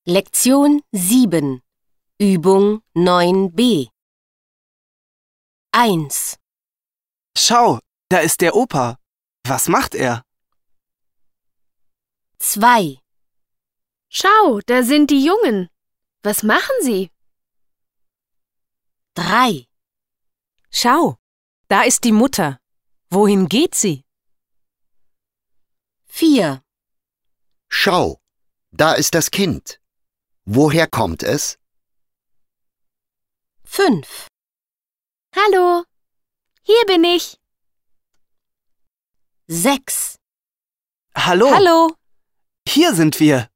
Lektion 7 Übung 9b 1. Schau, da ist der Opa. Was macht er? 2. Schau, da sind die Jungen. Was machen sie? 3. Schau, da ist die Mutter. Wohin geht sie? 4. Schau, da ist das Kind. Woher kommt es? 5. Hallo, hier bin ich. 6. Hallo, Hallo, hier sind wir.